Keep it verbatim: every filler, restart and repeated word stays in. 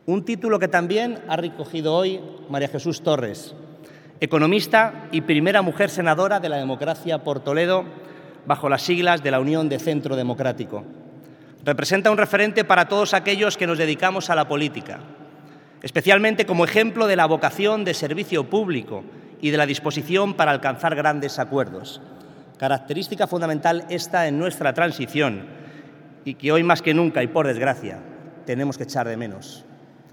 Un título que también ha recogido hoy María Jesús Torres, economista y primera mujer senadora de la democracia por Toledo, bajo las siglas de la Unión de Centro Democrático. Representa un referente para todos aquellos que nos dedicamos a la política, especialmente como ejemplo de la vocación de servicio público y de la disposición para alcanzar grandes acuerdos. Característica fundamental esta en nuestra transición y que hoy más que nunca, y por desgracia, tenemos que echar de menos.